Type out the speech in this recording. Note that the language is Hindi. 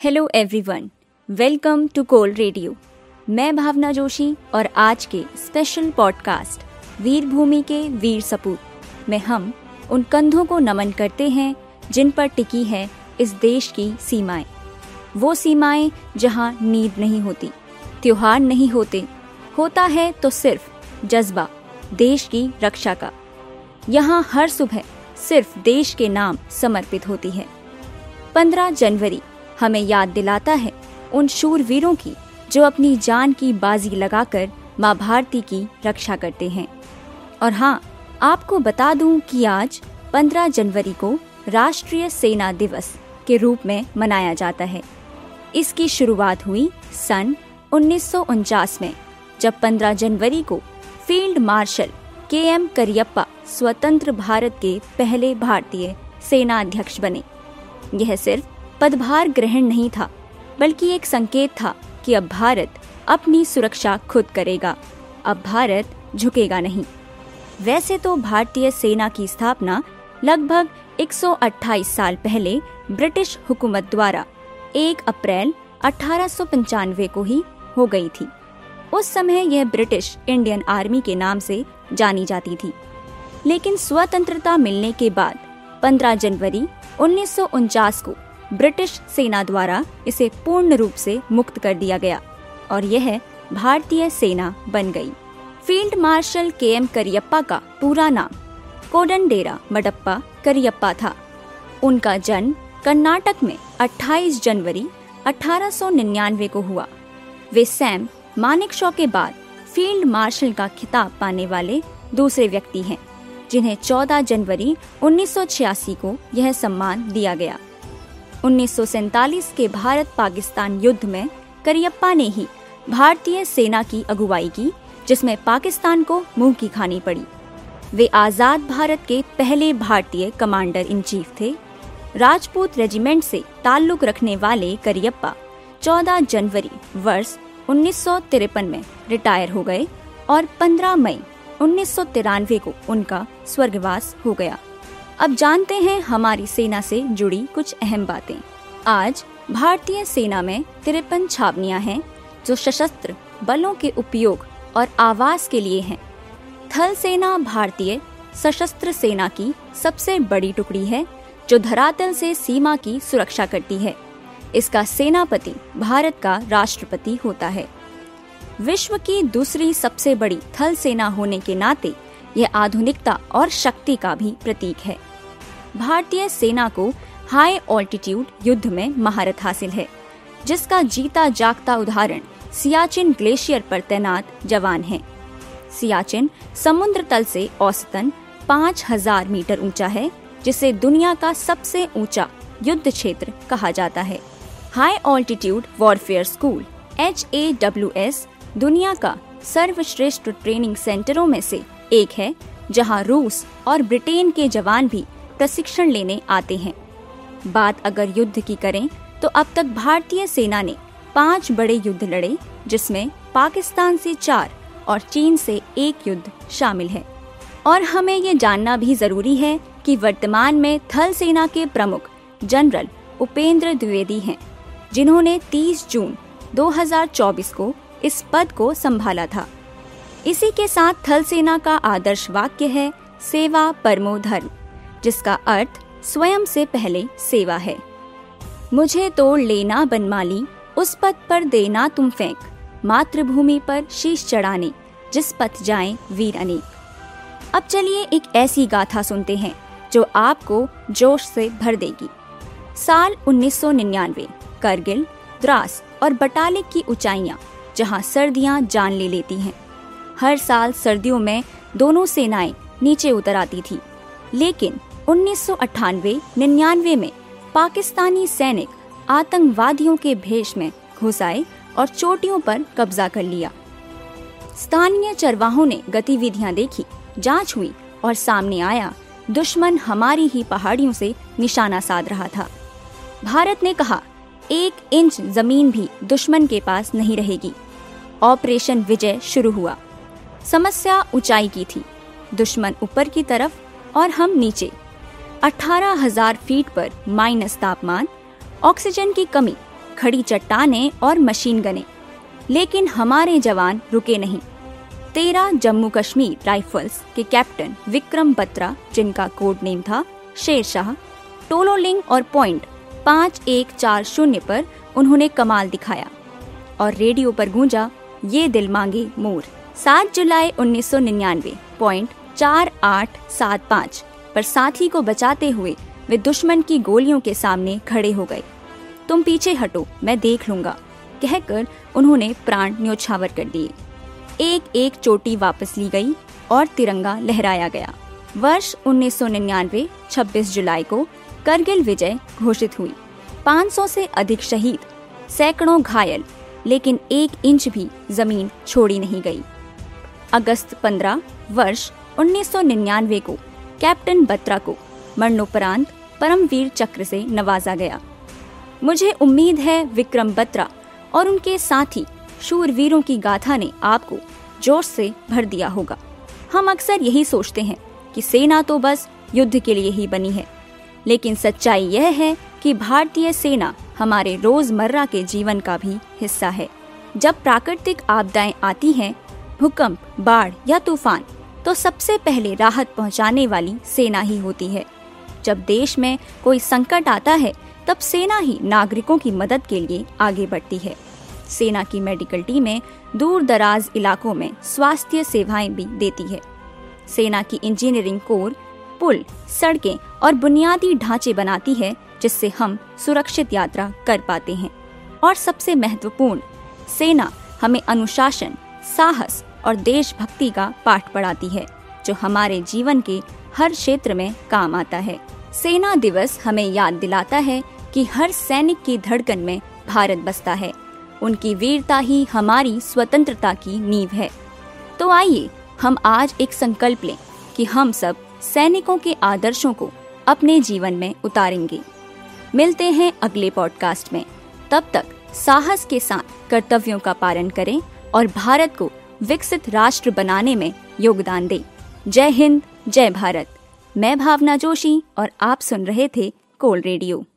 Hello everyone, welcome to cool radio. मैं भावना जोशी और आज के स्पेशल पॉडकास्ट वीर भूमि के वीर सपूत में हम उन कंधों को नमन करते हैं जिन पर टिकी है इस देश की सीमाएं। वो सीमाएं जहां नींद नहीं होती, त्योहार नहीं होते, होता है तो सिर्फ जज्बा देश की रक्षा का। यहाँ हर सुबह सिर्फ देश के नाम समर्पित होती है। 15 जनवरी हमें याद दिलाता है उन शूरवीरों की जो अपनी जान की बाजी लगाकर माँ भारती की रक्षा करते हैं। और हाँ, आपको बता दूं कि आज 15 जनवरी को राष्ट्रीय सेना दिवस के रूप में मनाया जाता है। इसकी शुरुआत हुई सन 1949 में, जब 15 जनवरी को फील्ड मार्शल KM करियप्पा स्वतंत्र भारत के पहले भारतीय सेनाध्यक्ष बने। यह सिर्फ पदभार ग्रहण नहीं था, बल्कि एक संकेत था कि अब भारत अपनी सुरक्षा खुद करेगा, अब भारत झुकेगा नहीं। वैसे तो भारतीय सेना की स्थापना लगभग 128 साल पहले ब्रिटिश हुकूमत द्वारा 1 अप्रैल 1895 को ही हो गई थी। उस समय यह ब्रिटिश इंडियन आर्मी के नाम से जानी जाती थी। लेकिन स्वतंत्रता मिलने के बाद 15 जनवरी 1949 को ब्रिटिश सेना द्वारा इसे पूर्ण रूप से मुक्त कर दिया गया और यह भारतीय सेना बन गई। फील्ड मार्शल KM करियप्पा का पूरा नाम कोडंडेरा मडप्पा करियप्पा था। उनका जन्म कर्नाटक में 28 जनवरी 1899 को हुआ। वे सैम मानेकशॉ के बाद फील्ड मार्शल का खिताब पाने वाले दूसरे व्यक्ति हैं, जिन्हें 14 जनवरी 1986 को यह सम्मान दिया गया। 1947 के भारत पाकिस्तान युद्ध में करियप्पा ने ही भारतीय सेना की अगुवाई की, जिसमें पाकिस्तान को मुंह की खानी पड़ी। वे आजाद भारत के पहले भारतीय कमांडर इन चीफ थे। राजपूत रेजिमेंट से ताल्लुक रखने वाले करियप्पा 14 जनवरी वर्ष 1953 में रिटायर हो गए और 15 मई 1993 को उनका स्वर्गवास हो गया। अब जानते हैं हमारी सेना से जुड़ी कुछ अहम बातें। आज भारतीय सेना में 53 छावनियां हैं जो सशस्त्र बलों के उपयोग और आवास के लिए हैं। थल सेना भारतीय सशस्त्र सेना की सबसे बड़ी टुकड़ी है जो धरातल से सीमा की सुरक्षा करती है। इसका सेनापति भारत का राष्ट्रपति होता है। विश्व की दूसरी सबसे बड़ी थल सेना होने के नाते यह आधुनिकता और शक्ति का भी प्रतीक है। भारतीय सेना को हाई ऑल्टीट्यूड युद्ध में महारत हासिल है, जिसका जीता जागता उदाहरण सियाचिन ग्लेशियर पर तैनात जवान हैं। सियाचिन समुद्र तल से औसतन 5000 मीटर ऊंचा है, जिसे दुनिया का सबसे ऊंचा युद्ध क्षेत्र कहा जाता है। High altitude warfare school HAWS दुनिया का सर्वश्रेष्ठ ट्रेनिंग सेंटरों में से एक है, जहां रूस और ब्रिटेन के जवान भी प्रशिक्षण लेने आते हैं। बात अगर युद्ध की करें तो अब तक भारतीय सेना ने 5 बड़े युद्ध लड़े, जिसमें पाकिस्तान से 4 और चीन से 1 युद्ध शामिल है। और हमें ये जानना भी जरूरी है कि वर्तमान में थल सेना के प्रमुख जनरल उपेंद्र द्विवेदी हैं, जिन्होंने 30 जून 2024 को इस पद को संभाला था। इसी के साथ थल सेना का आदर्श वाक्य है सेवा परमो धर्म, जिसका अर्थ स्वयं से पहले सेवा है। मुझे तोड़ लेना बनमाली, उस पथ पर देना तुम फेंक, मातृभूमि पर शीश चढ़ाने, जिस पथ जाएं वीर अनेक। अब चलिए एक ऐसी गाथा सुनते हैं जो आपको जोश से भर देगी। साल 1999, करगिल, द्रास और बटालिक की ऊंचाइयां, जहां सर्दियां जान ले लेती हैं। हर साल सर्दियों में दोनों सेनाएं नीचे उतर आती थी, लेकिन 1998-99 में पाकिस्तानी सैनिक आतंकवादियों के भेष में घुस आए और चोटियों पर कब्जा कर लिया। स्थानीय चरवाहों ने गतिविधियां देखी, जांच हुई और सामने आया दुश्मन हमारी ही पहाड़ियों से निशाना साध रहा था। भारत ने कहा 1 इंच जमीन भी दुश्मन के पास नहीं रहेगी। ऑपरेशन विजय शुरू हुआ। समस्या ऊंचाई की थी, दुश्मन ऊपर की तरफ और हम नीचे। 18,000 फीट पर माइनस तापमान, ऑक्सीजन की कमी खड़ी चट्टानें और मशीन गने। लेकिन हमारे जवान रुके नहीं। 13 जम्मू कश्मीर राइफल्स के कैप्टन विक्रम बत्रा, जिनका कोड नेम था शेरशाह, टोलोलिंग और पॉइंट 5140 पर उन्होंने कमाल दिखाया और रेडियो पर गूंजा ये दिल मांगे मोर। 7 जुलाई 1999 पॉइंट 4875 पर साथी को बचाते हुए वे दुश्मन की गोलियों के सामने खड़े हो गए। तुम पीछे हटो, मैं देख लूंगा, कहकर उन्होंने प्राण न्योछावर कर दिए। एक एक चोटी वापस ली गई और तिरंगा लहराया गया। वर्ष 1999 26 जुलाई को करगिल विजय घोषित हुई। 500 से अधिक शहीद, सैकड़ों घायल, लेकिन 1 इंच भी जमीन छोड़ी नहीं गई। अगस्त 15 वर्ष 1999 को कैप्टन बत्रा को मरणोपरांत परमवीर चक्र से नवाजा गया। मुझे उम्मीद है विक्रम बत्रा और उनके साथी शूरवीरों की गाथा ने आपको जोश से भर दिया होगा। हम अक्सर यही सोचते हैं कि सेना तो बस युद्ध के लिए ही बनी है, लेकिन सच्चाई यह है कि भारतीय सेना हमारे रोजमर्रा के जीवन का भी हिस्सा है। जब प्राकृतिक आपदाएं आती हैं, भूकंप, बाढ़ या तूफान, तो सबसे पहले राहत पहुंचाने वाली सेना ही होती है। जब देश में कोई संकट आता है, तब सेना ही नागरिकों की मदद के लिए आगे बढ़ती है। सेना की मेडिकल टीमें दूर दराज इलाकों में स्वास्थ्य सेवाएं भी देती है। सेना की इंजीनियरिंग कोर पुल, सड़कें और बुनियादी ढांचे बनाती है, जिससे हम सुरक्षित यात्रा कर पाते हैं। और सबसे महत्वपूर्ण, सेना हमें अनुशासन, साहस और देशभक्ति का पाठ पढ़ाती है, जो हमारे जीवन के हर क्षेत्र में काम आता है। सेना दिवस हमें याद दिलाता है कि हर सैनिक की धड़कन में भारत बसता है। उनकी वीरता ही हमारी स्वतंत्रता की नींव है। तो आइए हम आज एक संकल्प लें कि हम सब सैनिकों के आदर्शों को अपने जीवन में उतारेंगे। मिलते हैं अगले पॉडकास्ट में। तब तक साहस के साथ कर्तव्यों का पालन करें और भारत को विकसित राष्ट्र बनाने में योगदान दें। जय हिंद, जय भारत। मैं भावना जोशी और आप सुन रहे थे कोल रेडियो।